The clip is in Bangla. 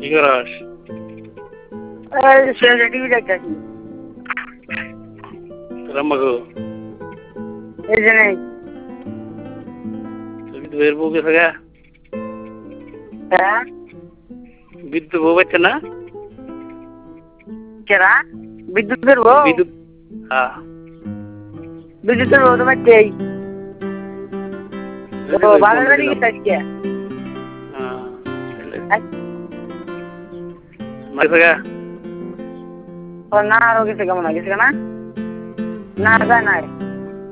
কি করস? টিভি দেখতেছি। তোর আম্মা গো? এই যে নেই। বিদ্যুতের বউ গেছে গা? হ্যাঁ বিদ্যুৎ বউ পাচ্ছে না? কেরা? বিদ্যুতের বউ? বিদ্যুৎ হ্যাঁ বিদ্যুতের বউ তো বাচ্চাই। তো বাবার বাড়ি গেছে আজকে। গেছে গা? ও না আরো গেছে কেমন গেছে না? না যায় নাই।